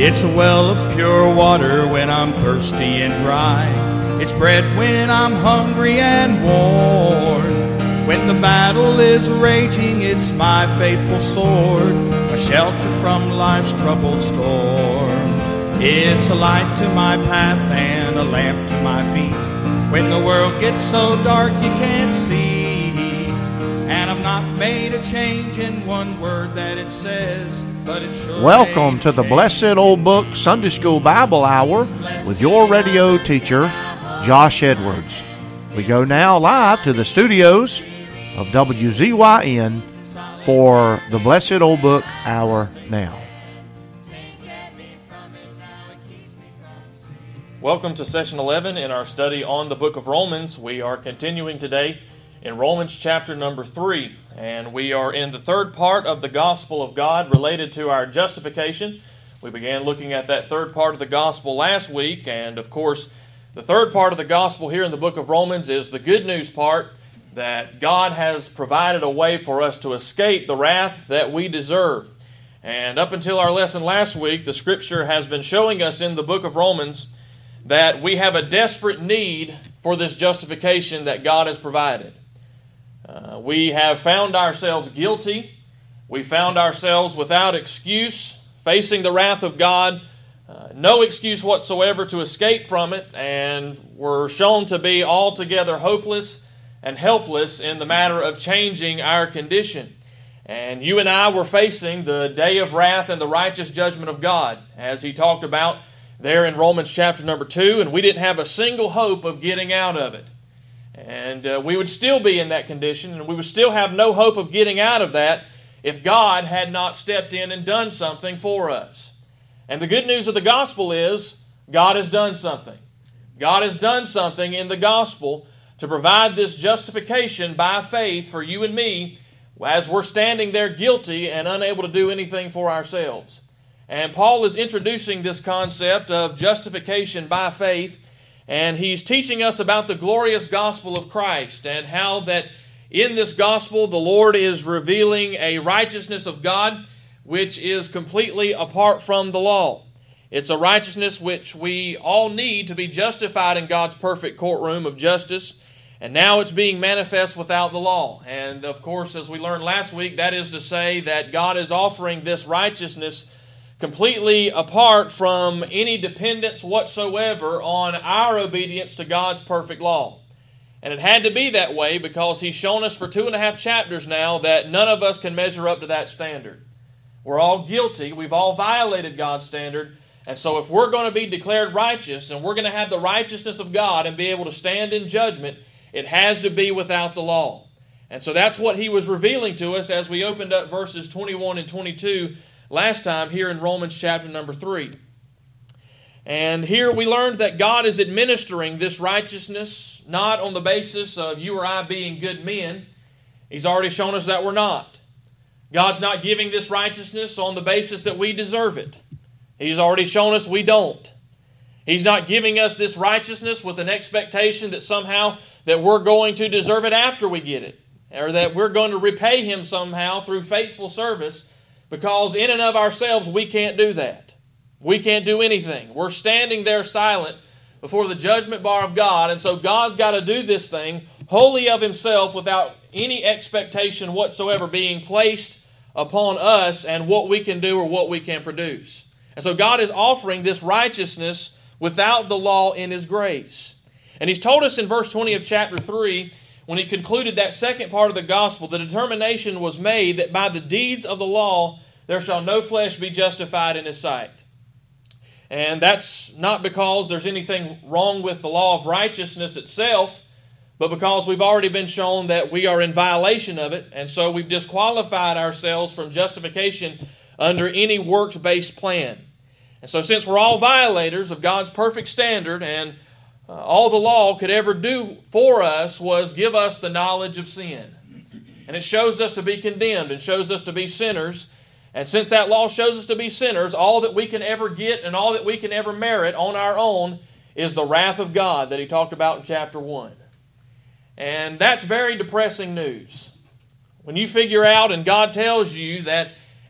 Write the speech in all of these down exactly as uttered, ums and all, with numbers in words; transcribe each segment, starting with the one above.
It's a well of pure water when I'm thirsty and dry. It's bread when I'm hungry and worn. When the battle is raging, it's my faithful sword, a shelter from life's troubled storm. It's a light to my path and a lamp to my feet. When the world gets so dark you can't see, and I've not made a change in one word that it says, but it sure Welcome to the Blessed Old Book Sunday School Bible Hour with your radio teacher, Josh Edwards. We go now live to the studios of W Z Y N for the Blessed Old Book Hour now. Welcome to session eleven in our study on the book of Romans. We are continuing today in Romans chapter number three, and we are in the third part of the gospel of God related to our justification. We began looking at that third part of the gospel last week, and of course, the third part of the gospel here in the book of Romans is the good news part, that God has provided a way for us to escape the wrath that we deserve. And up until our lesson last week, the Scripture has been showing us in the book of Romans that we have a desperate need for this justification that God has provided. Uh, we have found ourselves guilty. We found ourselves without excuse, facing the wrath of God, uh, no excuse whatsoever to escape from it, and we're shown to be altogether hopeless and helpless in the matter of changing our condition. And you and I were facing the day of wrath and the righteous judgment of God, as he talked about there in Romans chapter number two, and we didn't have a single hope of getting out of it. And uh, we would still be in that condition, and we would still have no hope of getting out of that if God had not stepped in and done something for us. And the good news of the gospel is God has done something. God has done something in the gospel to provide this justification by faith for you and me as we're standing there guilty and unable to do anything for ourselves. And Paul is introducing this concept of justification by faith, and he's teaching us about the glorious gospel of Christ and how that in this gospel the Lord is revealing a righteousness of God which is completely apart from the law. It's a righteousness which we all need to be justified in God's perfect courtroom of justice, and now it's being manifest without the law. And of course, as we learned last week, that is to say that God is offering this righteousness completely apart from any dependence whatsoever on our obedience to God's perfect law. And it had to be that way because he's shown us for two and a half chapters now that none of us can measure up to that standard. We're all guilty. We've all violated God's standard. And so if we're going to be declared righteous and we're going to have the righteousness of God and be able to stand in judgment, it has to be without the law. And so that's what he was revealing to us as we opened up verses twenty-one and twenty-two last time here in Romans chapter number three. And here we learned that God is administering this righteousness not on the basis of you or I being good men. He's already shown us that we're not. God's not giving this righteousness on the basis that we deserve it. He's already shown us we don't. He's not giving us this righteousness with an expectation that somehow that we're going to deserve it after we get it, or that we're going to repay him somehow through faithful service, because in and of ourselves we can't do that. We can't do anything. We're standing there silent before the judgment bar of God, and so God's got to do this thing wholly of himself without any expectation whatsoever being placed upon us and what we can do or what we can produce. And so God is offering this righteousness without the law in his grace. And he's told us in verse twenty of chapter three, when he concluded that second part of the gospel, the determination was made that by the deeds of the law there shall no flesh be justified in his sight. And that's not because there's anything wrong with the law of righteousness itself, but because we've already been shown that we are in violation of it, and so we've disqualified ourselves from justification under any works-based plan. And so since we're all violators of God's perfect standard, and uh, all the law could ever do for us was give us the knowledge of sin. And it shows us to be condemned and shows us to be sinners. And since that law shows us to be sinners, all that we can ever get and all that we can ever merit on our own is the wrath of God that he talked about in chapter one. And that's very depressing news. When you figure out and God tells you that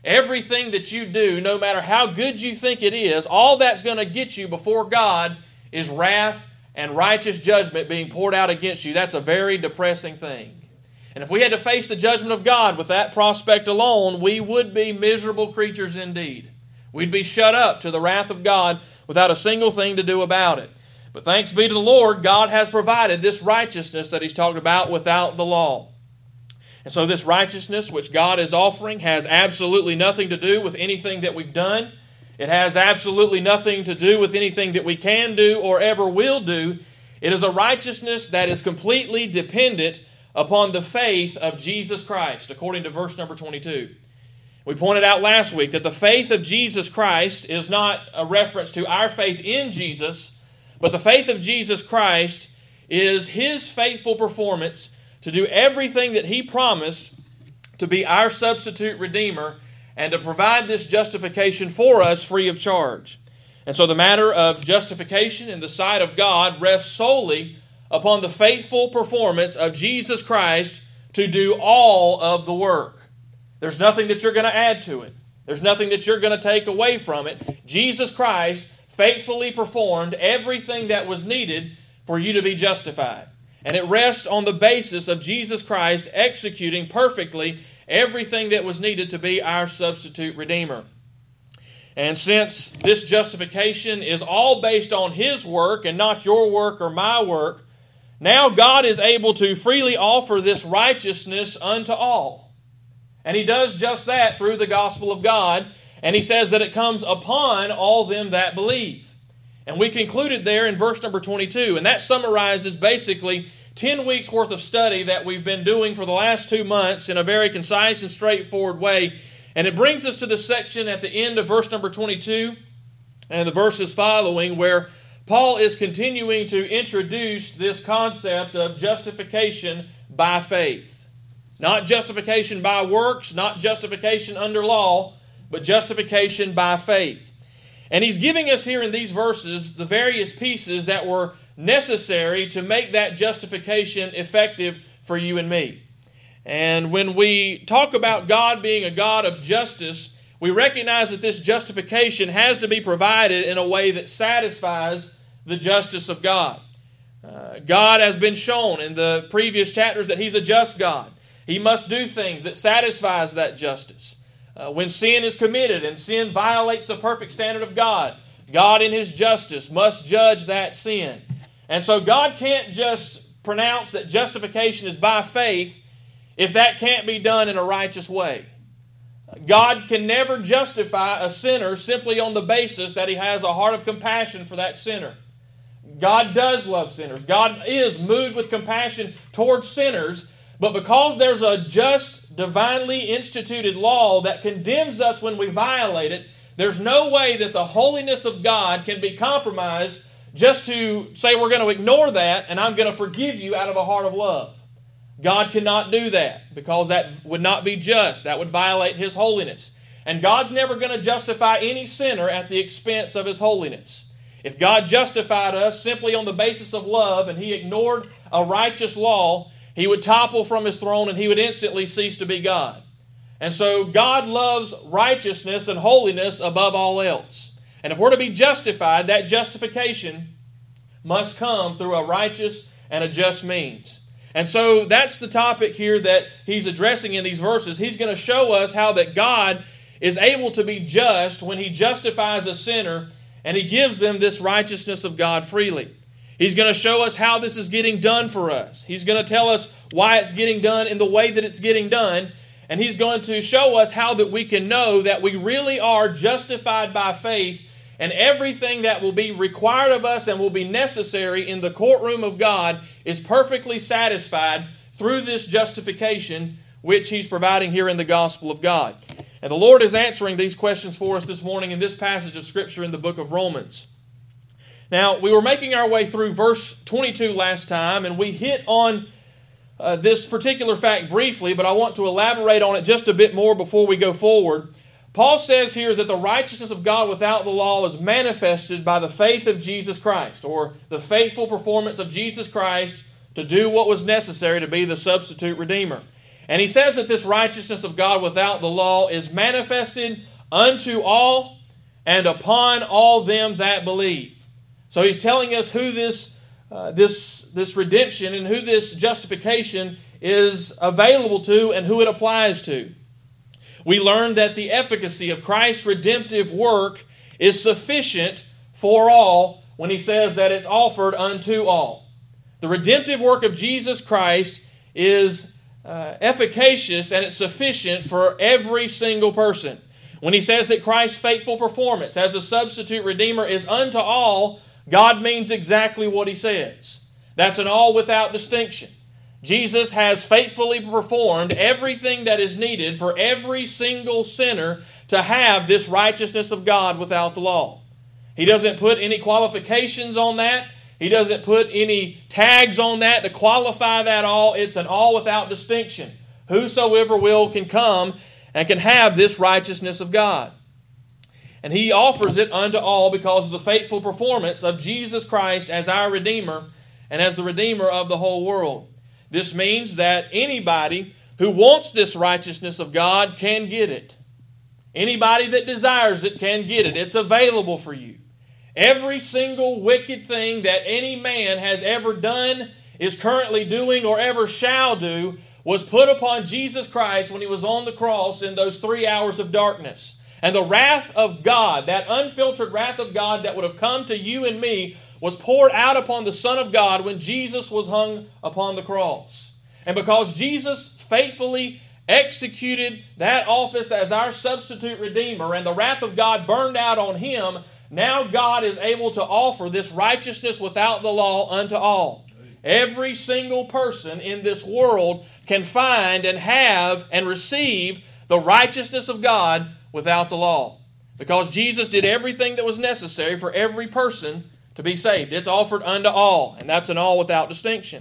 Everything that you do, no matter how good you think it is, all that's going to get you before God is wrath and righteous judgment being poured out against you. That's a very depressing thing. And if we had to face the judgment of God with that prospect alone, we would be miserable creatures indeed. We'd be shut up to the wrath of God without a single thing to do about it. But thanks be to the Lord, God has provided this righteousness that He's talked about without the law. And so this righteousness which God is offering has absolutely nothing to do with anything that we've done. It has absolutely nothing to do with anything that we can do or ever will do. It is a righteousness that is completely dependent upon the faith of Jesus Christ, according to verse number twenty-two. We pointed out last week that the faith of Jesus Christ is not a reference to our faith in Jesus, but the faith of Jesus Christ is His faithful performance to do everything that He promised to be our substitute redeemer and to provide this justification for us free of charge. And so the matter of justification in the sight of God rests solely upon the faithful performance of Jesus Christ to do all of the work. There's nothing that you're going to add to it. There's nothing that you're going to take away from it. Jesus Christ faithfully performed everything that was needed for you to be justified. And it rests on the basis of Jesus Christ executing perfectly everything that was needed to be our substitute redeemer. And since this justification is all based on His work and not your work or my work, now God is able to freely offer this righteousness unto all. And He does just that through the gospel of God. And He says that it comes upon all them that believe. And we concluded there in verse number twenty-two. And that summarizes basically ten weeks worth of study that we've been doing for the last two months in a very concise and straightforward way. And it brings us to the section at the end of verse number twenty-two and the verses following where Paul is continuing to introduce this concept of justification by faith. Not justification by works, not justification under law, but justification by faith. And he's giving us here in these verses the various pieces that were necessary to make that justification effective for you and me. And when we talk about God being a God of justice, we recognize that this justification has to be provided in a way that satisfies the justice of God. Uh, God has been shown in the previous chapters that He's a just God. He must do things that satisfies that justice. Uh, when sin is committed and sin violates the perfect standard of God, God in His justice must judge that sin. And so God can't just pronounce that justification is by faith if that can't be done in a righteous way. God can never justify a sinner simply on the basis that He has a heart of compassion for that sinner. God does love sinners. God is moved with compassion towards sinners, but because there's a just, divinely instituted law that condemns us when we violate it, there's no way that the holiness of God can be compromised just to say we're going to ignore that and I'm going to forgive you out of a heart of love. God cannot do that because that would not be just. That would violate His holiness. And God's never going to justify any sinner at the expense of His holiness. If God justified us simply on the basis of love and He ignored a righteous law, He would topple from His throne and He would instantly cease to be God. And so God loves righteousness and holiness above all else. And if we're to be justified, that justification must come through a righteous and a just means. And so that's the topic here that he's addressing in these verses. He's going to show us how that God is able to be just when He justifies a sinner and He gives them this righteousness of God freely. He's going to show us how this is getting done for us. He's going to tell us why it's getting done in the way that it's getting done. And He's going to show us how that we can know that we really are justified by faith, and everything that will be required of us and will be necessary in the courtroom of God is perfectly satisfied through this justification which He's providing here in the gospel of God. And the Lord is answering these questions for us this morning in this passage of Scripture in the book of Romans. Now, we were making our way through verse twenty-two last time, and we hit on uh, this particular fact briefly, but I want to elaborate on it just a bit more before we go forward. Paul says here that the righteousness of God without the law is manifested by the faith of Jesus Christ, or the faithful performance of Jesus Christ to do what was necessary to be the substitute redeemer. And he says that this righteousness of God without the law is manifested unto all and upon all them that believe. So he's telling us who this, uh, this, this redemption and who this justification is available to and who it applies to. We learn that the efficacy of Christ's redemptive work is sufficient for all when he says that it's offered unto all. The redemptive work of Jesus Christ is uh, efficacious and it's sufficient for every single person. When he says that Christ's faithful performance as a substitute redeemer is unto all, God means exactly what he says. That's an all without distinction. Jesus has faithfully performed everything that is needed for every single sinner to have this righteousness of God without the law. He doesn't put any qualifications on that. He doesn't put any tags on that to qualify that all. It's an all without distinction. Whosoever will can come and can have this righteousness of God. And he offers it unto all because of the faithful performance of Jesus Christ as our Redeemer and as the Redeemer of the whole world. This means that anybody who wants this righteousness of God can get it. Anybody that desires it can get it. It's available for you. Every single wicked thing that any man has ever done, is currently doing, or ever shall do, was put upon Jesus Christ when he was on the cross in those three hours of darkness. And the wrath of God, that unfiltered wrath of God that would have come to you and me, was poured out upon the Son of God when Jesus was hung upon the cross. And because Jesus faithfully executed that office as our substitute redeemer and the wrath of God burned out on him, now God is able to offer this righteousness without the law unto all. Every single person in this world can find and have and receive the righteousness of God without the law. Because Jesus did everything that was necessary for every person to be saved. It's offered unto all, and that's an all without distinction.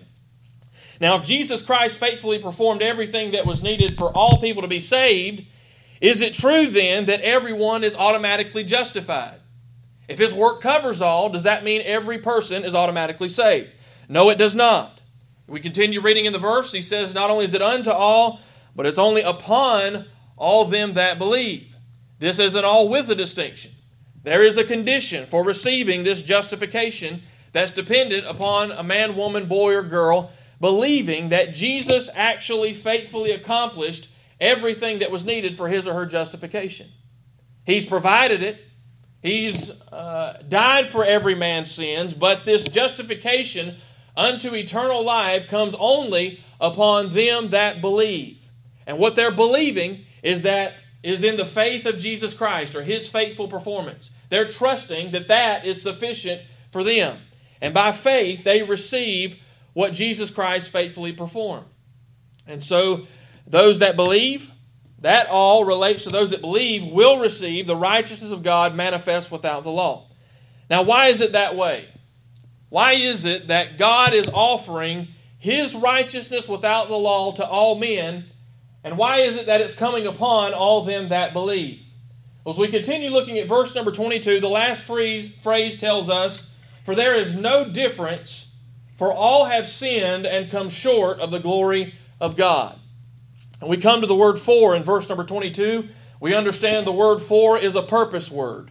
Now, if Jesus Christ faithfully performed everything that was needed for all people to be saved, is it true then that everyone is automatically justified? If his work covers all, does that mean every person is automatically saved? No, it does not. We continue reading in the verse. He says, not only is it unto all, but it's only upon all them that believe. This is an all with a distinction. There is a condition for receiving this justification that's dependent upon a man, woman, boy, or girl believing that Jesus actually faithfully accomplished everything that was needed for his or her justification. He's provided it. He's uh, died for every man's sins, but this justification unto eternal life comes only upon them that believe. And what they're believing is that is in the faith of Jesus Christ or his faithful performance. They're trusting that that is sufficient for them. And by faith, they receive what Jesus Christ faithfully performed. And so those that believe, that all relates to those that believe, will receive the righteousness of God manifest without the law. Now, why is it that way? Why is it that God is offering his righteousness without the law to all men? And why is it that it's coming upon all them that believe? Well, as we continue looking at verse number twenty-two, the last phrase, phrase tells us, for there is no difference, for all have sinned and come short of the glory of God. And we come to the word for in verse number twenty-two. We understand the word for is a purpose word.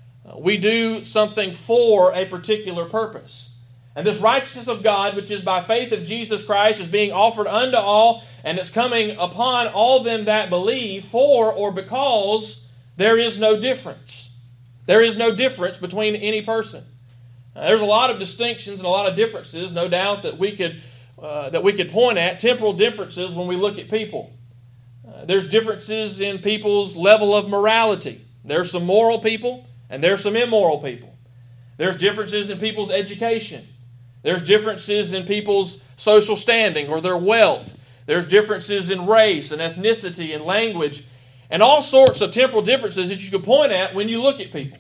We do something for a particular purpose. And this righteousness of God, which is by faith of Jesus Christ, is being offered unto all, and it's coming upon all them that believe, for or because there is no difference. There is no difference between any person. Now, there's a lot of distinctions and a lot of differences, no doubt, that we could uh, that we could point at, temporal differences when we look at people. Uh, there's differences in people's level of morality. There's some moral people, and there's some immoral people. There's differences in people's education. There's differences in people's social standing or their wealth. There's differences in race and ethnicity and language and all sorts of temporal differences that you can point at when you look at people.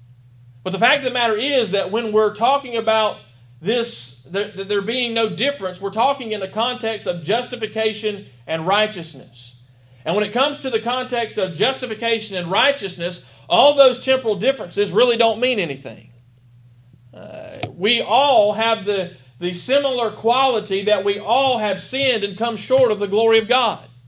But the fact of the matter is that when we're talking about this, there, there being no difference, we're talking in the context of justification and righteousness. And when it comes to the context of justification and righteousness, all those temporal differences really don't mean anything. Uh, we all have the, the similar quality that we all have sinned and come short of the glory of God.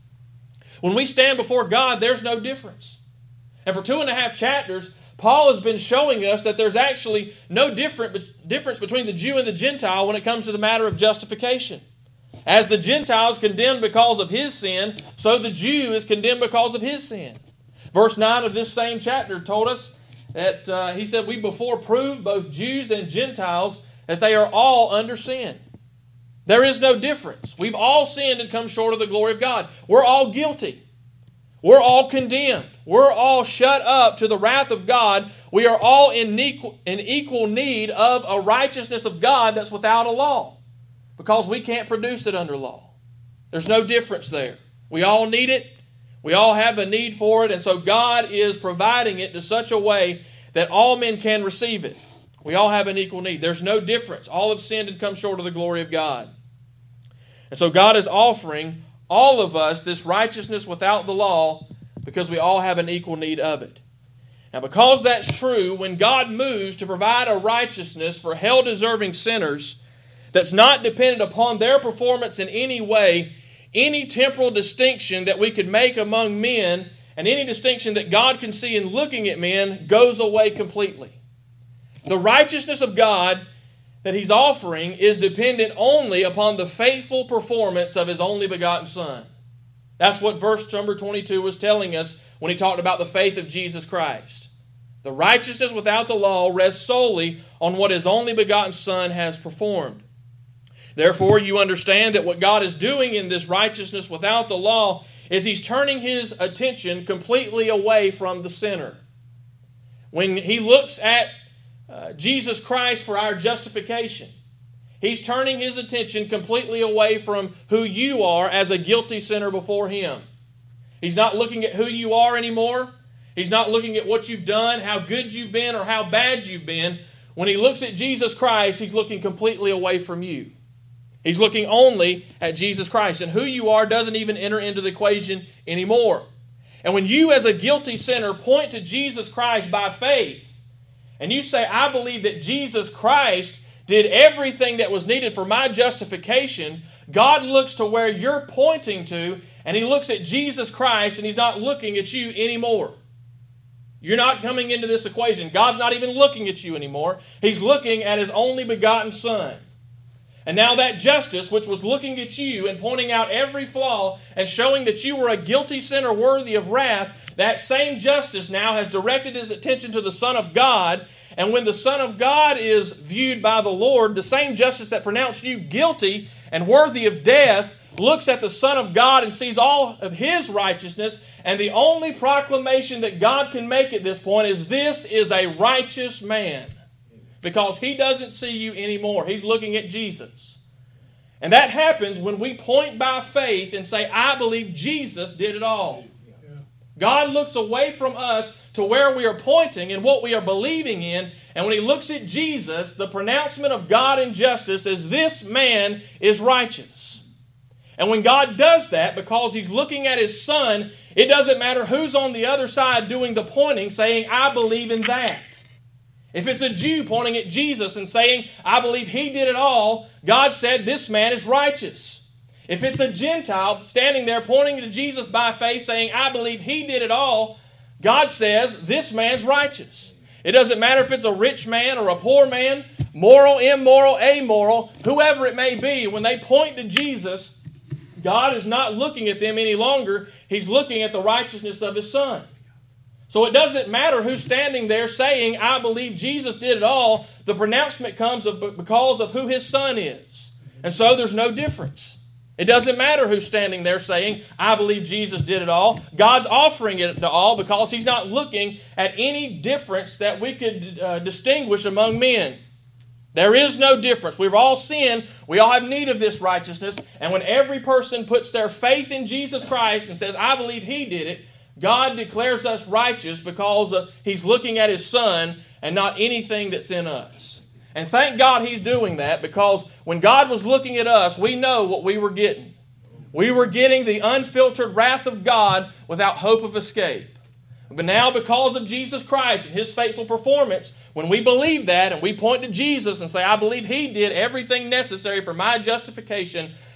When we stand before God, there's no difference. And for two and a half chapters, Paul has been showing us that there's actually no different, difference between the Jew and the Gentile when it comes to the matter of justification. As the Gentile is condemned because of his sin, so the Jew is condemned because of his sin. Verse nine of this same chapter told us that uh, he said, we before proved, both Jews and Gentiles, that they are all under sin. There is no difference. We've all sinned and come short of the glory of God. We're all guilty. We're all condemned. We're all shut up to the wrath of God. We are all in equal, in equal need of a righteousness of God that's without a law, because we can't produce it under law. There's no difference there. We all need it. We all have a need for it, and so God is providing it in such a way that all men can receive it. We all have an equal need. There's no difference. All have sinned and come short of the glory of God. And so God is offering all of us this righteousness without the law because we all have an equal need of it. Now, because that's true, when God moves to provide a righteousness for hell-deserving sinners that's not dependent upon their performance in any way, any temporal distinction that we could make among men and any distinction that God can see in looking at men goes away completely. The righteousness of God that He's offering is dependent only upon the faithful performance of His only begotten Son. That's what verse number twenty-two was telling us when he talked about the faith of Jesus Christ. The righteousness without the law rests solely on what His only begotten Son has performed. Therefore, you understand that what God is doing in this righteousness without the law is He's turning His attention completely away from the sinner. When He looks at uh, Jesus Christ for our justification, He's turning His attention completely away from who you are as a guilty sinner before Him. He's not looking at who you are anymore. He's not looking at what you've done, how good you've been, or how bad you've been. When He looks at Jesus Christ, He's looking completely away from you. He's looking only at Jesus Christ. And who you are doesn't even enter into the equation anymore. And when you as a guilty sinner point to Jesus Christ by faith, and you say, I believe that Jesus Christ did everything that was needed for my justification, God looks to where you're pointing to, and He looks at Jesus Christ, and He's not looking at you anymore. You're not coming into this equation. God's not even looking at you anymore. He's looking at His only begotten Son. And now that justice, which was looking at you and pointing out every flaw and showing that you were a guilty sinner worthy of wrath, that same justice now has directed His attention to the Son of God. And when the Son of God is viewed by the Lord, the same justice that pronounced you guilty and worthy of death looks at the Son of God and sees all of His righteousness. And the only proclamation that God can make at this point is, this is a righteous man. Because He doesn't see you anymore. He's looking at Jesus. And that happens when we point by faith and say, I believe Jesus did it all. God looks away from us to where we are pointing and what we are believing in. And when He looks at Jesus, the pronouncement of God in justice is, this man is righteous. And when God does that, because He's looking at His Son, it doesn't matter who's on the other side doing the pointing, saying, I believe in that. If it's a Jew pointing at Jesus and saying, I believe He did it all, God said, this man is righteous. If it's a Gentile standing there pointing to Jesus by faith saying, I believe He did it all, God says, this man's righteous. It doesn't matter if it's a rich man or a poor man, moral, immoral, amoral, whoever it may be, when they point to Jesus, God is not looking at them any longer. He's looking at the righteousness of His Son. So it doesn't matter who's standing there saying, I believe Jesus did it all. The pronouncement comes of, because of who His Son is. And so there's no difference. It doesn't matter who's standing there saying, I believe Jesus did it all. God's offering it to all because He's not looking at any difference that we could uh, distinguish among men. There is no difference. We've all sinned. We all have need of this righteousness. And when every person puts their faith in Jesus Christ and says, I believe He did it, God declares us righteous because uh, He's looking at His Son and not anything that's in us. And thank God He's doing that, because when God was looking at us, we know what we were getting. We were getting the unfiltered wrath of God without hope of escape. But now, because of Jesus Christ and His faithful performance, when we believe that and we point to Jesus and say, I believe He did everything necessary for my justification,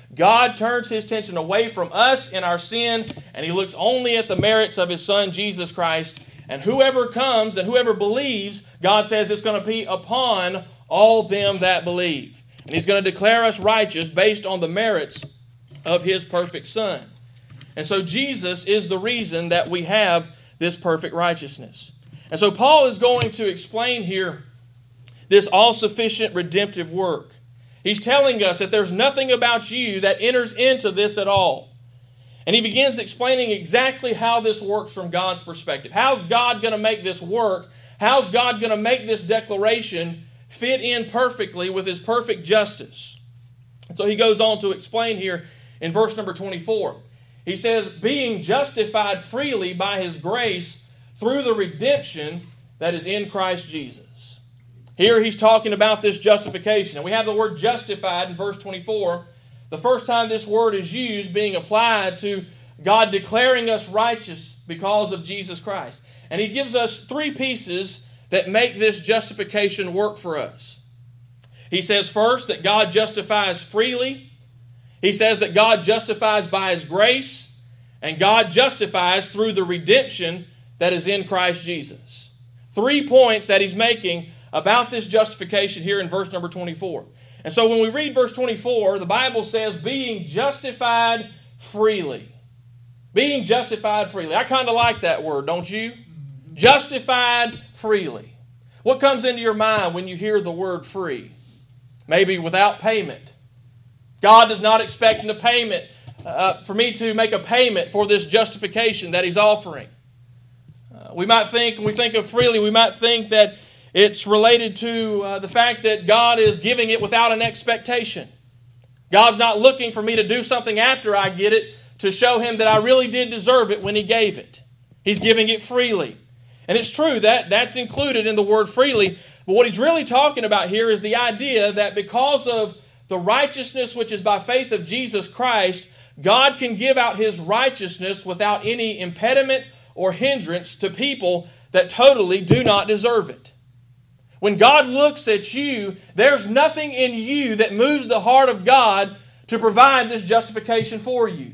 God turns His attention away from us and our sin, and He looks only at the merits of His Son, Jesus Christ. And whoever comes and whoever believes, God says it's going to be upon all them that believe. And He's going to declare us righteous based on the merits of His perfect Son. And so Jesus is the reason that we have this perfect righteousness. And so Paul is going to explain here this all-sufficient redemptive work. He's telling us that there's nothing about you that enters into this at all. And he begins explaining exactly how this works from God's perspective. How's God going to make this work? How's God going to make this declaration fit in perfectly with His perfect justice? And so he goes on to explain here in verse number twenty-four. He says, being justified freely by His grace through the redemption that is in Christ Jesus. Here he's talking about this justification. And we have the word justified in verse twenty-four. The first time this word is used being applied to God declaring us righteous because of Jesus Christ. And he gives us three pieces that make this justification work for us. He says first that God justifies freely. He says that God justifies by His grace. And God justifies through the redemption that is in Christ Jesus. Three points that he's making about this justification here in verse number twenty-four. And so when we read verse twenty-four, the Bible says, being justified freely. Being justified freely. I kind of like that word, don't you? Justified freely. What comes into your mind when you hear the word free? Maybe without payment. God is not expecting a payment uh, for me to make a payment for this justification that He's offering. Uh, we might think, when we think of freely, we might think that it's related to uh, the fact that God is giving it without an expectation. God's not looking for me to do something after I get it to show Him that I really did deserve it when He gave it. He's giving it freely. And it's true that that's included in the word freely. But what he's really talking about here is the idea that because of the righteousness which is by faith of Jesus Christ, God can give out His righteousness without any impediment or hindrance to people that totally do not deserve it. When God looks at you, there's nothing in you that moves the heart of God to provide this justification for you.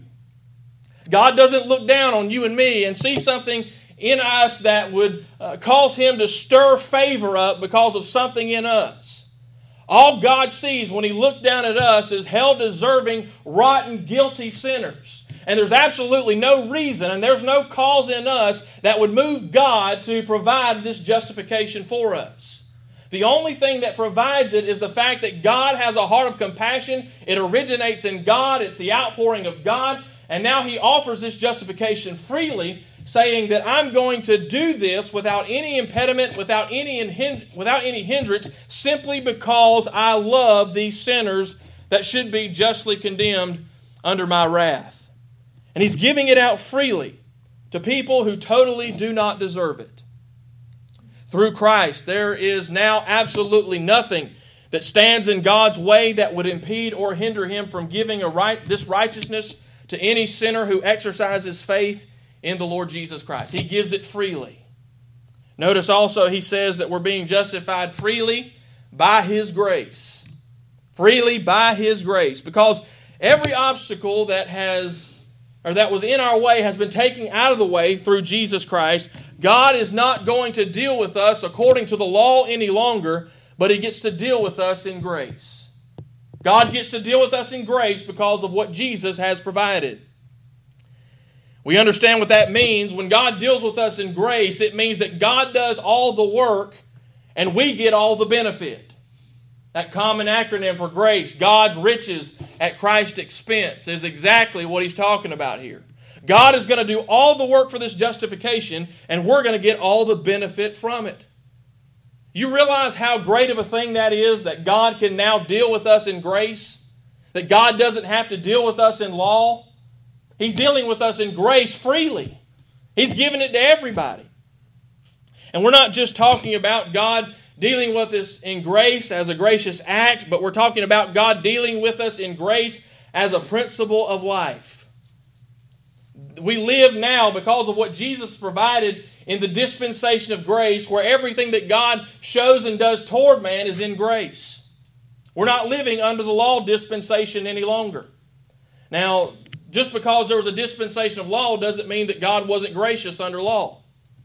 God doesn't look down on you and me and see something in us that would uh, cause Him to stir favor up because of something in us. All God sees when He looks down at us is hell-deserving, rotten, guilty sinners. And there's absolutely no reason and there's no cause in us that would move God to provide this justification for us. The only thing that provides it is the fact that God has a heart of compassion. It originates in God. It's the outpouring of God. And now He offers this justification freely, saying that I'm going to do this without any impediment, without any without any hindrance, simply because I love these sinners that should be justly condemned under my wrath. And He's giving it out freely to people who totally do not deserve it. Through Christ, there is now absolutely nothing that stands in God's way that would impede or hinder Him from giving a right this righteousness to any sinner who exercises faith in the Lord Jesus Christ. He gives it freely. Notice also he says that we're being justified freely by His grace. Freely by His grace. Because every obstacle that has or that was in our way has been taken out of the way through Jesus Christ. God is not going to deal with us according to the law any longer, but He gets to deal with us in grace. God gets to deal with us in grace because of what Jesus has provided. We understand what that means. When God deals with us in grace, it means that God does all the work and we get all the benefit. That common acronym for grace, God's riches at Christ's expense, is exactly what he's talking about here. God is going to do all the work for this justification and we're going to get all the benefit from it. You realize how great of a thing that is, that God can now deal with us in grace? That God doesn't have to deal with us in law? He's dealing with us in grace freely. He's giving it to everybody. And we're not just talking about God dealing with us in grace as a gracious act, but we're talking about God dealing with us in grace as a principle of life. We live now because of what Jesus provided in the dispensation of grace, where everything that God shows and does toward man is in grace. We're not living under the law dispensation any longer. Now, just because there was a dispensation of law doesn't mean that God wasn't gracious under law.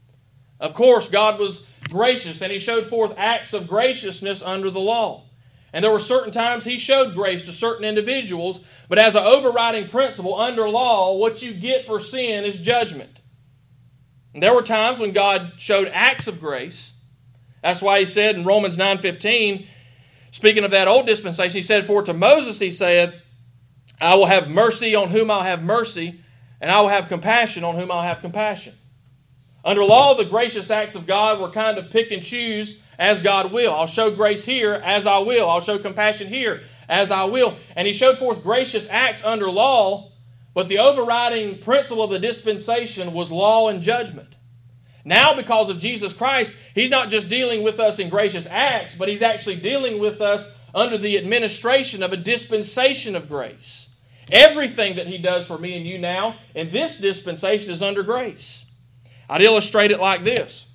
Of course, God was gracious, and He showed forth acts of graciousness under the law. And there were certain times He showed grace to certain individuals, but as an overriding principle under law, what you get for sin is judgment. And there were times when God showed acts of grace. That's why He said in Romans nine fifteen, speaking of that old dispensation, He said, "For to Moses He said, I will have mercy on whom I'll have mercy, and I will have compassion on whom I'll have compassion." Under law, the gracious acts of God were kind of pick and choose as God will. I'll show grace here as I will. I'll show compassion here as I will. And He showed forth gracious acts under law, but the overriding principle of the dispensation was law and judgment. Now, because of Jesus Christ, He's not just dealing with us in gracious acts, but He's actually dealing with us under the administration of a dispensation of grace. Everything that He does for me and you now in this dispensation is under grace. I'd illustrate it like this.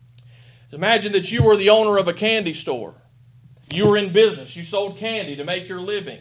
Imagine that you were the owner of a candy store. You were in business. You sold candy to make your living.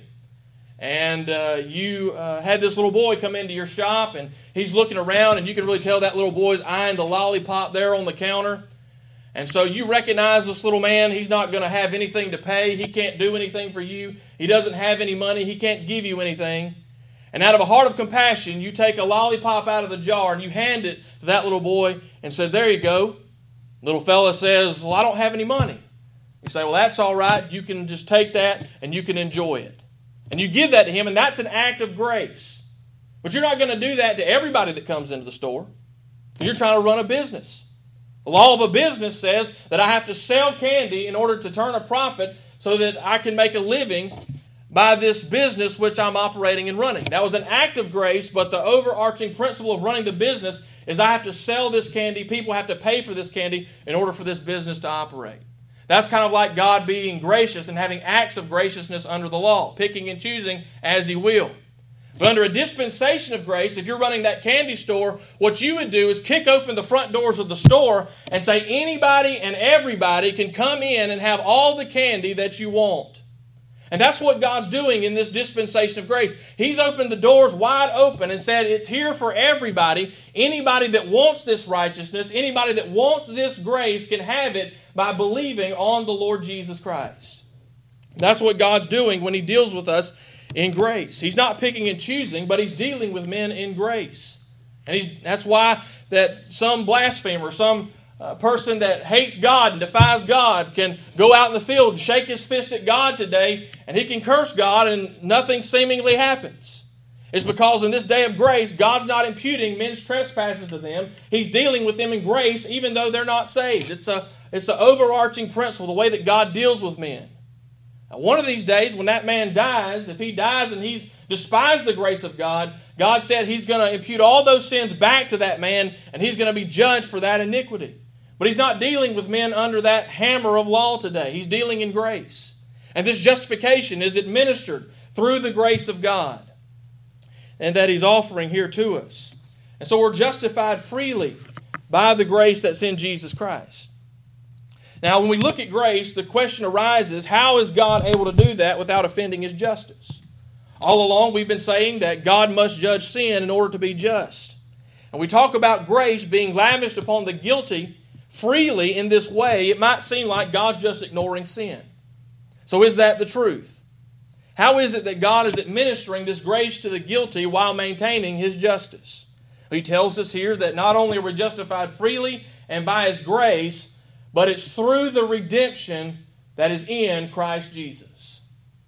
And uh, you uh, had this little boy come into your shop, and he's looking around, and you can really tell that little boy's eyeing the lollipop there on the counter. And so you recognize this little man. He's not going to have anything to pay. He can't do anything for you. He doesn't have any money. He can't give you anything. And out of a heart of compassion, you take a lollipop out of the jar and you hand it to that little boy and say, "There you go." Little fella says, "Well, I don't have any money." You say, "Well, that's all right. You can just take that and you can enjoy it." And you give that to him, and that's an act of grace. But you're not going to do that to everybody that comes into the store. You're trying to run a business. The law of a business says that I have to sell candy in order to turn a profit so that I can make a living by this business which I'm operating and running. That was an act of grace, but the overarching principle of running the business is I have to sell this candy. People have to pay for this candy in order for this business to operate. That's kind of like God being gracious and having acts of graciousness under the law, picking and choosing as He will. But under a dispensation of grace, if you're running that candy store, what you would do is kick open the front doors of the store and say anybody and everybody can come in and have all the candy that you want. And that's what God's doing in this dispensation of grace. He's opened the doors wide open and said it's here for everybody. Anybody that wants this righteousness, anybody that wants this grace can have it by believing on the Lord Jesus Christ. That's what God's doing when He deals with us in grace. He's not picking and choosing, but He's dealing with men in grace. And he's, that's why that some blasphemer, some uh, person that hates God and defies God can go out in the field and shake his fist at God today, and he can curse God and nothing seemingly happens. It's because in this day of grace, God's not imputing men's trespasses to them. He's dealing with them in grace even though they're not saved. It's a it's an overarching principle, the way that God deals with men. Now, one of these days, when that man dies, if he dies and he's despised the grace of God, God said He's going to impute all those sins back to that man, and he's going to be judged for that iniquity. But He's not dealing with men under that hammer of law today. He's dealing in grace. And this justification is administered through the grace of God, and that He's offering here to us. And so we're justified freely by the grace that's in Jesus Christ. Now, when we look at grace, the question arises, how is God able to do that without offending His justice? All along, we've been saying that God must judge sin in order to be just. And we talk about grace being lavished upon the guilty freely in this way. It might seem like God's just ignoring sin. So is that the truth? How is it that God is administering this grace to the guilty while maintaining His justice? He tells us here that not only are we justified freely and by His grace, but it's through the redemption that is in Christ Jesus.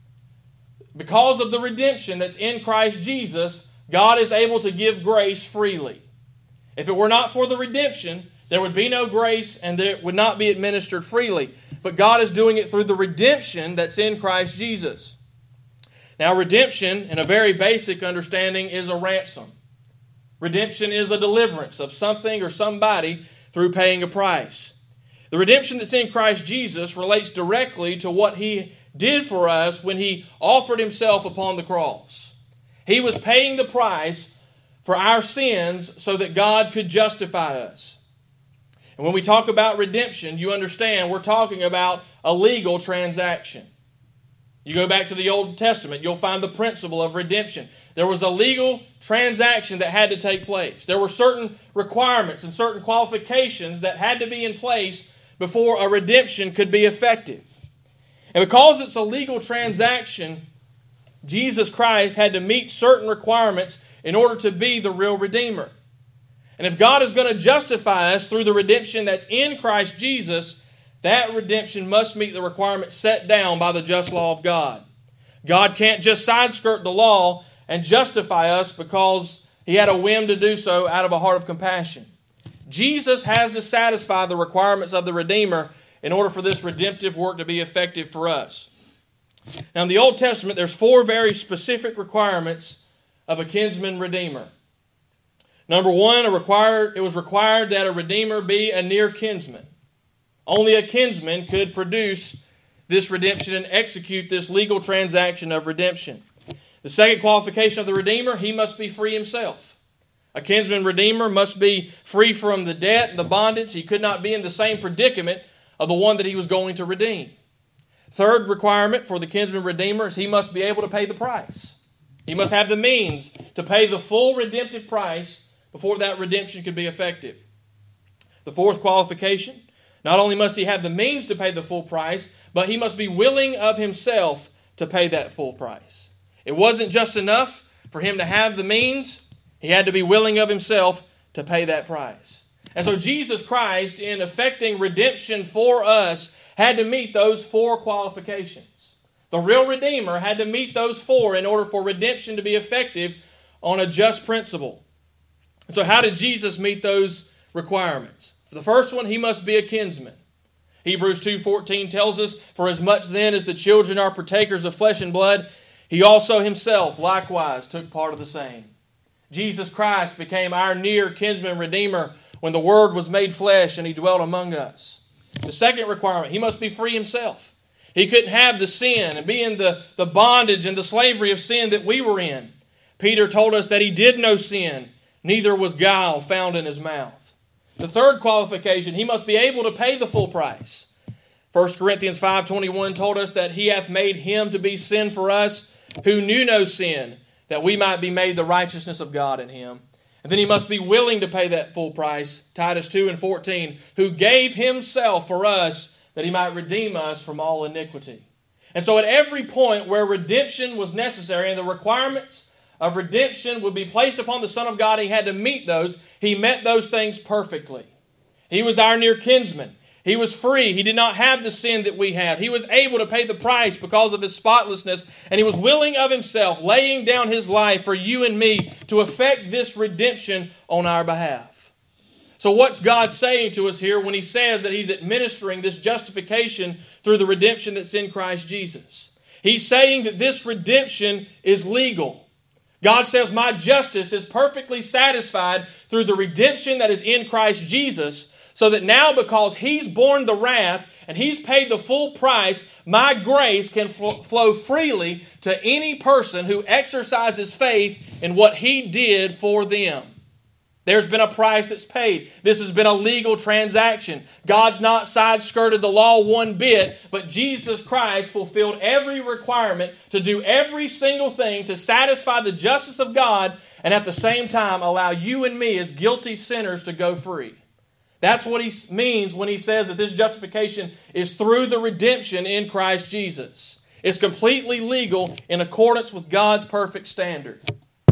Because of the redemption that's in Christ Jesus, God is able to give grace freely. If it were not for the redemption, there would be no grace and it would not be administered freely. But God is doing it through the redemption that's in Christ Jesus. Now, redemption, in a very basic understanding, is a ransom. Redemption is a deliverance of something or somebody through paying a price. The redemption that's in Christ Jesus relates directly to what He did for us when He offered Himself upon the cross. He was paying the price for our sins so that God could justify us. And when we talk about redemption, you understand we're talking about a legal transaction. You go back to the Old Testament, you'll find the principle of redemption. There was a legal transaction that had to take place. There were certain requirements and certain qualifications that had to be in place before a redemption could be effective. And because it's a legal transaction, Jesus Christ had to meet certain requirements in order to be the real Redeemer. And if God is going to justify us through the redemption that's in Christ Jesus, that redemption must meet the requirements set down by the just law of God. God can't just side-skirt the law and justify us because He had a whim to do so out of a heart of compassion. Jesus has to satisfy the requirements of the Redeemer in order for this redemptive work to be effective for us. Now in the Old Testament, there's four very specific requirements of a kinsman redeemer. Number one, a required, it was required that a redeemer be a near kinsman. Only a kinsman could produce this redemption and execute this legal transaction of redemption. The second qualification of the redeemer, he must be free himself. A kinsman redeemer must be free from the debt and the bondage. He could not be in the same predicament of the one that he was going to redeem. Third requirement for the kinsman redeemer is he must be able to pay the price. He must have the means to pay the full redemptive price before that redemption could be effective. The fourth qualification, not only must he have the means to pay the full price, but he must be willing of himself to pay that full price. It wasn't just enough for him to have the means. He had to be willing of himself to pay that price. And so Jesus Christ, in effecting redemption for us, had to meet those four qualifications. The real Redeemer had to meet those four in order for redemption to be effective on a just principle. And so how did Jesus meet those requirements? For the first one, he must be a kinsman. Hebrews two fourteen tells us, "For as much then as the children are partakers of flesh and blood, he also himself likewise took part of the same." Jesus Christ became our near kinsman redeemer when the Word was made flesh and He dwelt among us. The second requirement, he must be free himself. He couldn't have the sin and be in the, the bondage and the slavery of sin that we were in. Peter told us that he did no sin, neither was guile found in his mouth. The third qualification, he must be able to pay the full price. First Corinthians five twenty-one told us that He hath made Him to be sin for us who knew no sin, that we might be made the righteousness of God in Him. And then he must be willing to pay that full price. Titus two and fourteen, who gave Himself for us that He might redeem us from all iniquity. And so at every point where redemption was necessary and the requirements of redemption would be placed upon the Son of God, He had to meet those. He met those things perfectly. He was our near kinsman. He was free. He did not have the sin that we had. He was able to pay the price because of His spotlessness, and He was willing of Himself, laying down His life for you and me to effect this redemption on our behalf. So what's God saying to us here when He says that He's administering this justification through the redemption that's in Christ Jesus? He's saying that this redemption is legal. God says, my justice is perfectly satisfied through the redemption that is in Christ Jesus, so that now because He's borne the wrath and He's paid the full price, my grace can fl- flow freely to any person who exercises faith in what He did for them. There's been a price that's paid. This has been a legal transaction. God's not side-skirted the law one bit, but Jesus Christ fulfilled every requirement to do every single thing to satisfy the justice of God and at the same time allow you and me as guilty sinners to go free. That's what He means when He says that this justification is through the redemption in Christ Jesus. It's completely legal in accordance with God's perfect standard.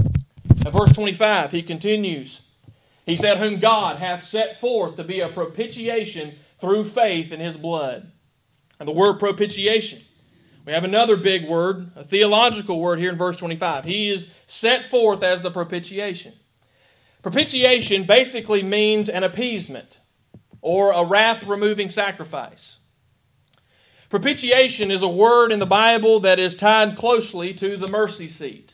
At verse twenty-five, he continues. He said, whom God hath set forth to be a propitiation through faith in His blood. And the word propitiation, we have another big word, a theological word here in verse twenty-five. He is set forth as the propitiation. Propitiation basically means an appeasement or a wrath-removing sacrifice. Propitiation is a word in the Bible that is tied closely to the mercy seat.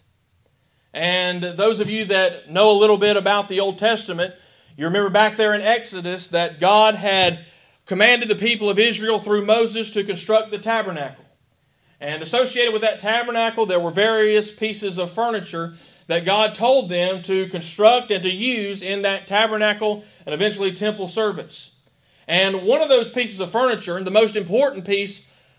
And those of you that know a little bit about the Old Testament, you remember back there in Exodus that God had commanded the people of Israel through Moses to construct the tabernacle. And associated with that tabernacle, there were various pieces of furniture that God told them to construct and to use in that tabernacle and eventually temple service. And one of those pieces of furniture, and the most important piece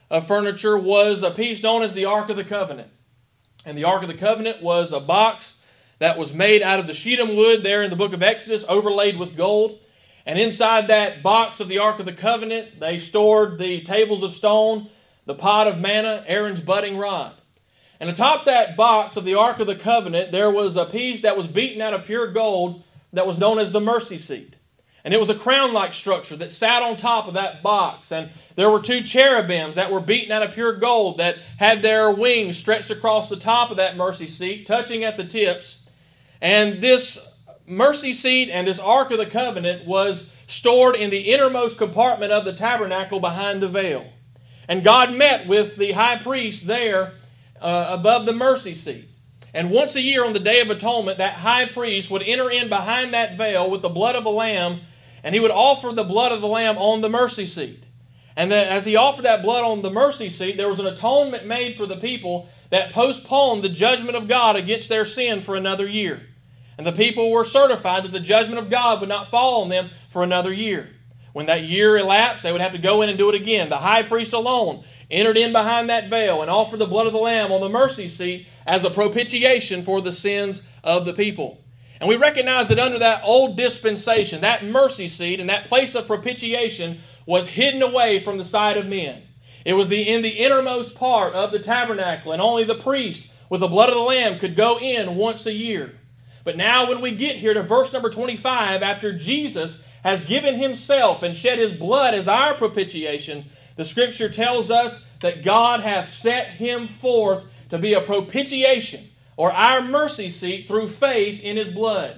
of furniture was a piece known as the Ark of the Covenant. And the Ark of the Covenant was a box that was made out of the Shittim wood there in the book of Exodus, overlaid with gold. And inside that box of the Ark of the Covenant, they stored the tables of stone, the pot of manna, Aaron's budding rod. And atop that box of the Ark of the Covenant, there was a piece that was beaten out of pure gold that was known as the mercy seat. And it was a crown-like structure that sat on top of that box. And there were two cherubims that were beaten out of pure gold that had their wings stretched across the top of that mercy seat, touching at the tips. And this mercy seat and this Ark of the Covenant was stored in the innermost compartment of the tabernacle behind the veil. And God met with the high priest there uh, above the mercy seat. And once a year on the Day of Atonement, that high priest would enter in behind that veil with the blood of a lamb, and he would offer the blood of the lamb on the mercy seat. And then as he offered that blood on the mercy seat, there was an atonement made for the people that postponed the judgment of God against their sin for another year. And the people were certified that the judgment of God would not fall on them for another year. When that year elapsed, they would have to go in and do it again. The high priest alone entered in behind that veil and offered the blood of the lamb on the mercy seat as a propitiation for the sins of the people. And we recognize that under that old dispensation, that mercy seat and that place of propitiation was hidden away from the sight of men. It was the in the innermost part of the tabernacle, and only the priest with the blood of the lamb could go in once a year. But now when we get here to verse number twenty-five, after Jesus has given himself and shed his blood as our propitiation, the Scripture tells us that God hath set him forth to be a propitiation, or our mercy seat, through faith in his blood.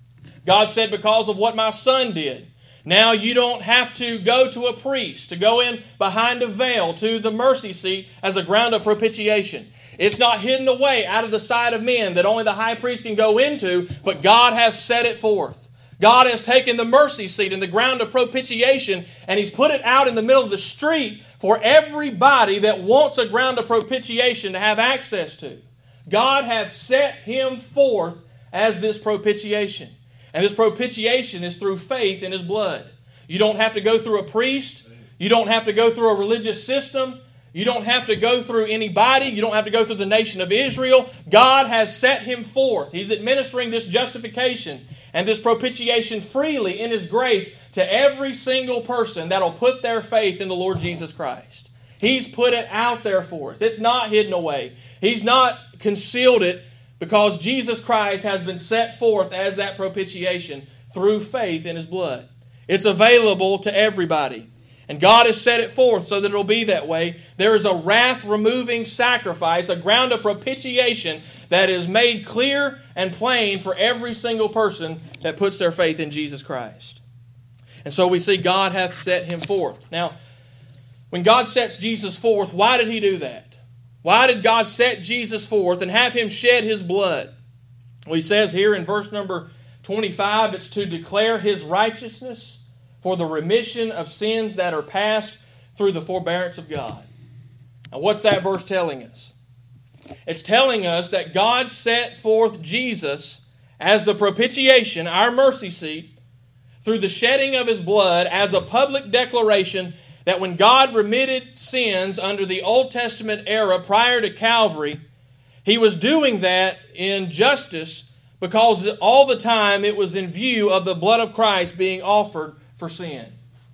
God said, because of what my Son did, now you don't have to go to a priest, to go in behind a veil to the mercy seat as a ground of propitiation. It's not hidden away out of the sight of men that only the high priest can go into, but God has set it forth. God has taken the mercy seat and the ground of propitiation, and he's put it out in the middle of the street for everybody that wants a ground of propitiation to have access to. God hath set him forth as this propitiation. And this propitiation is through faith in his blood. You don't have to go through a priest. You don't have to go through a religious system. You don't have to go through anybody. You don't have to go through the nation of Israel. God has set him forth. He's administering this justification and this propitiation freely in his grace to every single person that will put their faith in the Lord Jesus Christ. He's put it out there for us. It's not hidden away. He's not concealed it, because Jesus Christ has been set forth as that propitiation through faith in his blood. It's available to everybody. And God has set it forth so that it will be that way. There is a wrath-removing sacrifice, a ground of propitiation that is made clear and plain for every single person that puts their faith in Jesus Christ. And so we see God hath set him forth. Now, when God sets Jesus forth, why did he do that? Why did God set Jesus forth and have him shed his blood? Well, he says here in verse number twenty-five, it's to declare his righteousness for the remission of sins that are past through the forbearance of God. Now, what's that verse telling us? It's telling us that God set forth Jesus as the propitiation, our mercy seat, through the shedding of his blood as a public declaration that when God remitted sins under the Old Testament era prior to Calvary, he was doing that in justice, because all the time it was in view of the blood of Christ being offered for sin.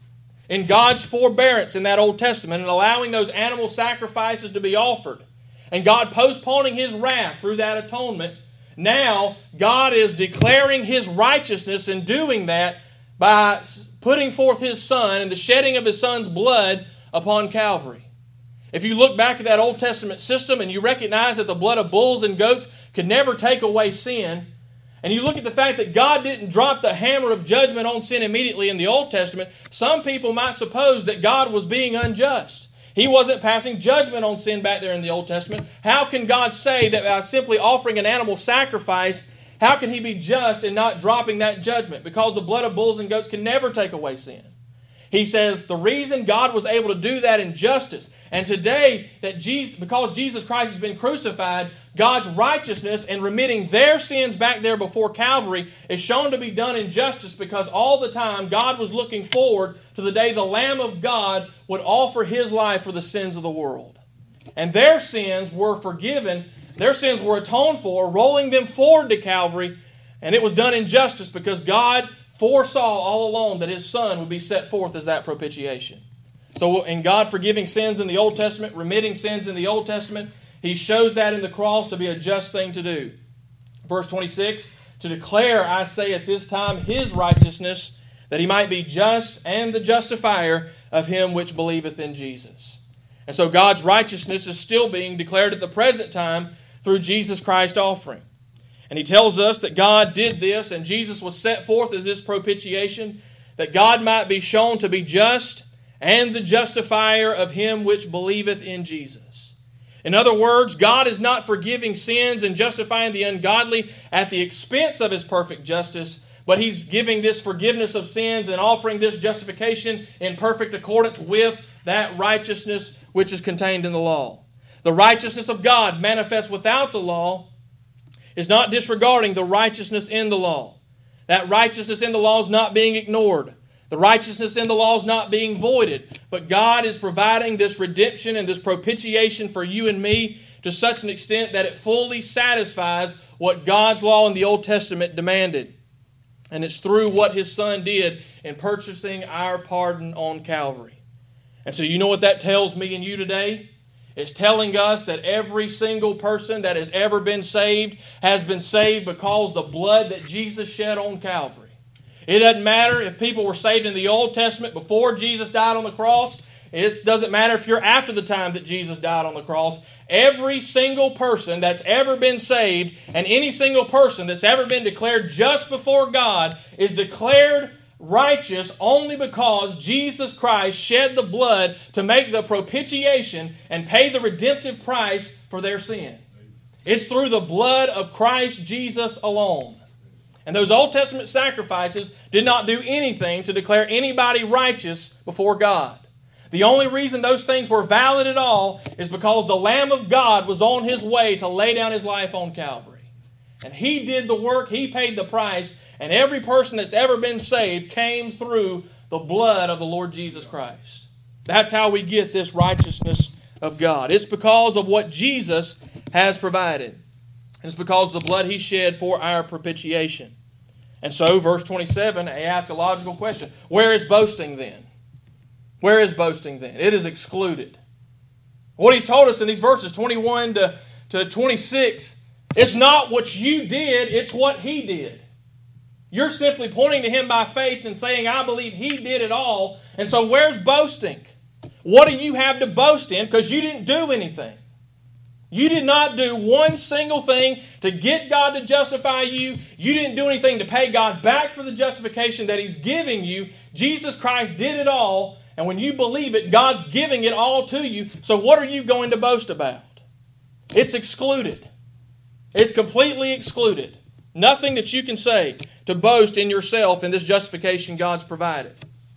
In God's forbearance in that Old Testament and allowing those animal sacrifices to be offered, and God postponing his wrath through that atonement, now God is declaring his righteousness in doing that by putting forth his Son and the shedding of his Son's blood upon Calvary. If you look back at that Old Testament system and you recognize that the blood of bulls and goats could never take away sin, and you look at the fact that God didn't drop the hammer of judgment on sin immediately in the Old Testament, some people might suppose that God was being unjust. He wasn't passing judgment on sin back there in the Old Testament. How can God say that by simply offering an animal sacrifice, how can he be just in not dropping that judgment? Because the blood of bulls and goats can never take away sin. He says the reason God was able to do that in justice, and today that Jesus, because Jesus Christ has been crucified, God's righteousness and remitting their sins back there before Calvary is shown to be done in justice, because all the time God was looking forward to the day the Lamb of God would offer His life for the sins of the world. And their sins were forgiven, their sins were atoned for, rolling them forward to Calvary, and it was done in justice because God foresaw all along that His Son would be set forth as that propitiation. So in God forgiving sins in the Old Testament, remitting sins in the Old Testament, He shows that in the cross to be a just thing to do. Verse twenty-six, to declare, I say at this time, His righteousness, that He might be just and the justifier of him which believeth in Jesus. And so God's righteousness is still being declared at the present time through Jesus Christ's offering. And He tells us that God did this, and Jesus was set forth as this propitiation, that God might be shown to be just and the justifier of him which believeth in Jesus. In other words, God is not forgiving sins and justifying the ungodly at the expense of His perfect justice, but He's giving this forgiveness of sins and offering this justification in perfect accordance with that righteousness which is contained in the law. The righteousness of God manifest without the law is not disregarding the righteousness in the law. That righteousness in the law is not being ignored. The righteousness in the law is not being voided. But God is providing this redemption and this propitiation for you and me to such an extent that it fully satisfies what God's law in the Old Testament demanded. And it's through what His Son did in purchasing our pardon on Calvary. And so you know what that tells me and you today? It's telling us that every single person that has ever been saved has been saved because of the blood that Jesus shed on Calvary. It doesn't matter if people were saved in the Old Testament before Jesus died on the cross. It doesn't matter if you're after the time that Jesus died on the cross. Every single person that's ever been saved and any single person that's ever been declared just before God is declared righteous only because Jesus Christ shed the blood to make the propitiation and pay the redemptive price for their sin. It's through the blood of Christ Jesus alone. And those Old Testament sacrifices did not do anything to declare anybody righteous before God. The only reason those things were valid at all is because the Lamb of God was on His way to lay down His life on Calvary. And He did the work, He paid the price, and every person that's ever been saved came through the blood of the Lord Jesus Christ. That's how we get this righteousness of God. It's because of what Jesus has provided. It's because of the blood He shed for our propitiation. And so, verse twenty-seven, I ask a logical question. Where is boasting then? Where is boasting then? It is excluded. What He's told us in these verses, twenty-one to, to twenty-six, it's not what you did, it's what He did. You're simply pointing to Him by faith and saying, I believe He did it all. And so where's boasting? What do you have to boast in? Because you didn't do anything. You did not do one single thing to get God to justify you. You didn't do anything to pay God back for the justification that He's giving you. Jesus Christ did it all. And when you believe it, God's giving it all to you. So what are you going to boast about? It's excluded. It's completely excluded. Nothing that you can say to boast in yourself in this justification God's provided.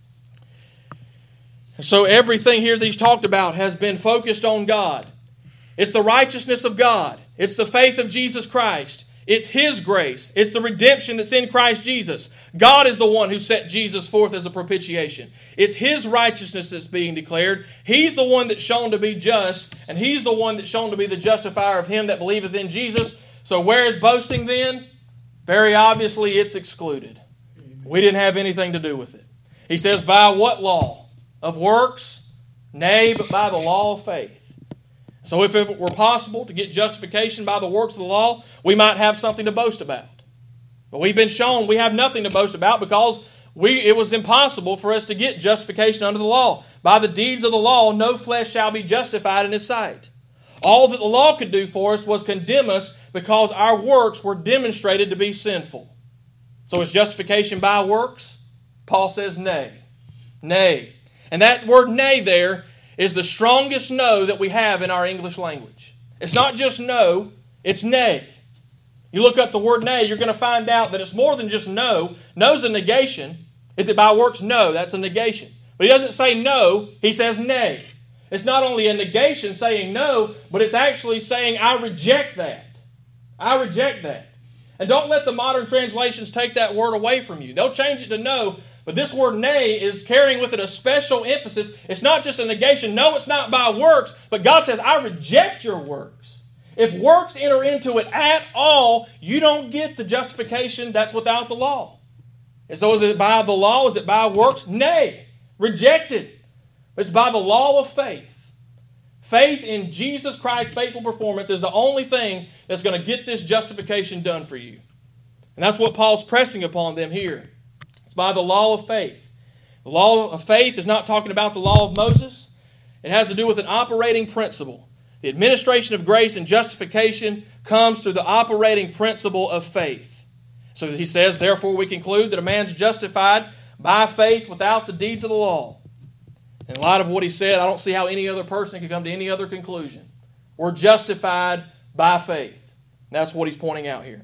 And so everything here that He's talked about has been focused on God. It's the righteousness of God. It's the faith of Jesus Christ. It's His grace. It's the redemption that's in Christ Jesus. God is the one who set Jesus forth as a propitiation. It's His righteousness that's being declared. He's the one that's shown to be just, and He's the one that's shown to be the justifier of him that believeth in Jesus. So where is boasting then? Very obviously it's excluded. We didn't have anything to do with it. He says, by what law? Of works? Nay, but by the law of faith. So if it were possible to get justification by the works of the law, we might have something to boast about. But we've been shown we have nothing to boast about because we it was impossible for us to get justification under the law. By the deeds of the law, no flesh shall be justified in His sight. All that the law could do for us was condemn us because our works were demonstrated to be sinful. So is justification by works? Paul says nay. Nay. And that word nay there is the strongest no that we have in our English language. It's not just no, it's nay. You look up the word nay, you're going to find out that it's more than just no. No's a negation. Is it by works? No, that's a negation. But he doesn't say no, he says nay. It's not only a negation saying no, but it's actually saying I reject that. I reject that. And don't let the modern translations take that word away from you. They'll change it to no, but this word nay is carrying with it a special emphasis. It's not just a negation. No, it's not by works, but God says, I reject your works. If works enter into it at all, you don't get the justification that's without the law. And so is it by the law? Is it by works? Nay, rejected. It's by the law of faith. Faith in Jesus Christ's faithful performance is the only thing that's going to get this justification done for you. And that's what Paul's pressing upon them here. It's by the law of faith. The law of faith is not talking about the law of Moses. It has to do with an operating principle. The administration of grace and justification comes through the operating principle of faith. So he says, therefore we conclude that a man's justified by faith without the deeds of the law. In light of what he said, I don't see how any other person could come to any other conclusion. We're justified by faith. That's what he's pointing out here.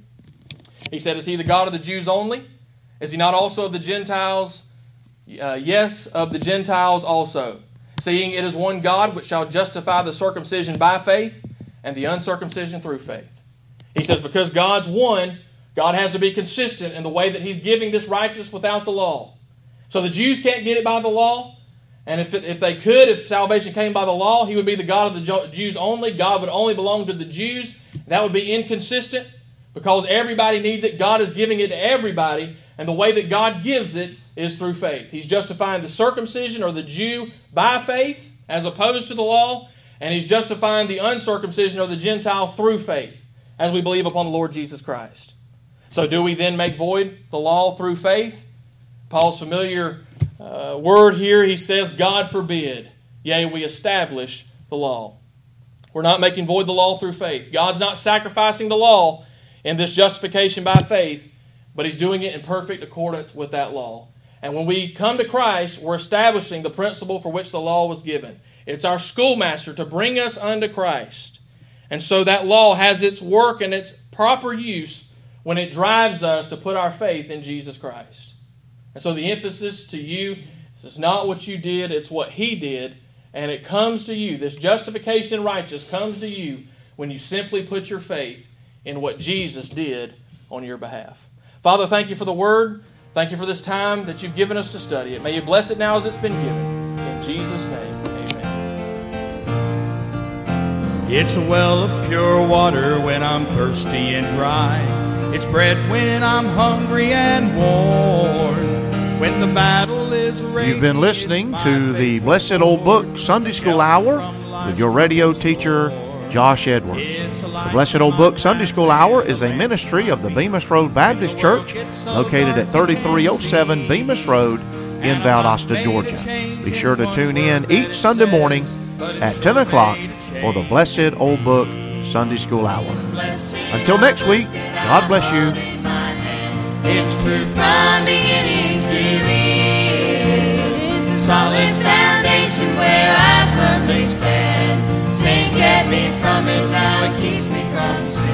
He said, is he the God of the Jews only? Is he not also of the Gentiles? Uh, yes, of the Gentiles also. Seeing it is one God which shall justify the circumcision by faith and the uncircumcision through faith. He says, because God's one, God has to be consistent in the way that he's giving this righteousness without the law. So the Jews can't get it by the law. And if, it, if they could, if salvation came by the law, he would be the God of the Jews only. God would only belong to the Jews. That would be inconsistent because everybody needs it. God is giving it to everybody. And the way that God gives it is through faith. He's justifying the circumcision or the Jew by faith as opposed to the law. And he's justifying the uncircumcision or the Gentile through faith as we believe upon the Lord Jesus Christ. So do we then make void the law through faith? Paul's familiar Uh, word here, he says, God forbid, yea, we establish the law. We're not making void the law through faith. God's not sacrificing the law in this justification by faith, but he's doing it in perfect accordance with that law. And when we come to Christ, we're establishing the principle for which the law was given. It's our schoolmaster to bring us unto Christ. And so that law has its work and its proper use when it drives us to put our faith in Jesus Christ. And so the emphasis to you is it's not what you did, it's what he did. And it comes to you. This justification and righteousness comes to you when you simply put your faith in what Jesus did on your behalf. Father, thank you for the word. Thank you for this time that you've given us to study it. May you bless it now as it's been given. In Jesus' name, amen. It's a well of pure water when I'm thirsty and dry. It's bread when I'm hungry and worn. When the battle is raging. You've been listening to the Blessed Old Book Sunday School Hour with your radio teacher, Josh Edwards. The Blessed Old Book Sunday School Hour is a ministry of the Bemis Road Baptist Church, located at thirty-three oh seven Bemis Road in Valdosta, Georgia. Be sure to tune in each Sunday morning at ten o'clock for the Blessed Old Book Sunday School Hour. Until next week, God bless you. It's true from beginning to end. It's a solid foundation where I firmly stand. Sin kept me from it, now it keeps me from sin.